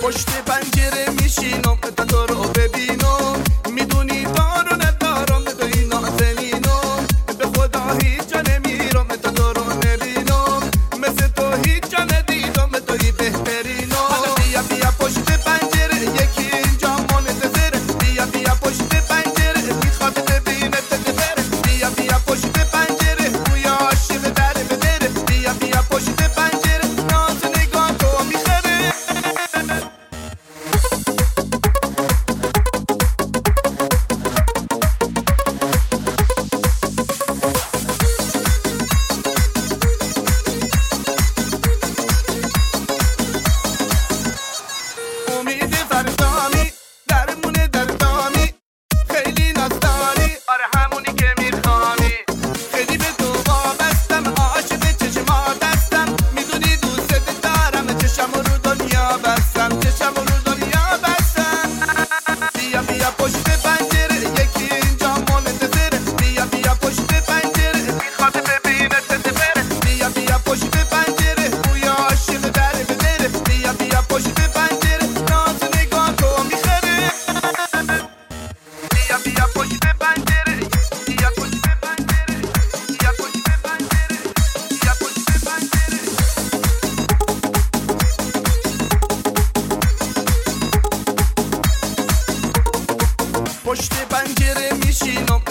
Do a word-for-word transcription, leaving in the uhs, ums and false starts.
پشت پنجره میشینم تا تو رو ببینم، میدونی دارو ندارم توی نازنینم، به خدا هیچ جا نمیرم تا تو رو نبینم، مثل تو هیچ جا ندیدم توی بهترینم. حالا بیا بیا پشت پنجره یکی اینجا منتظره، بیا بیا پشت پنجره میخواد ببینه تدبره، بیا بیا پشت پنجره بویا عاشق در بدره، بیا بیا پشت پنجره ناز نگاه تو میخره. امید فردامی درمونه دردامی، خیلی نازداری آره همونی که میخوانی، خیلی به تو وابستم عاشق چشمات هستم، میدونی دوست دارم چشم رو دنیا بستم، چشم رو دنیا بستم. بیا بیا پشت پنجره یکی اینجا منتظره، بیا بیا پشت پنجره میخواد ببینه تدبره، بیا بیا پشت پنجره بویا عاشق در بدره، بیا بیا پشت پنجره ناز نگاه تو میخره. بیا بیا پشت پنجره بیا پشت پنجره بیا پشت پنجره بیا پشت پنجره. پشت پنجره میشینم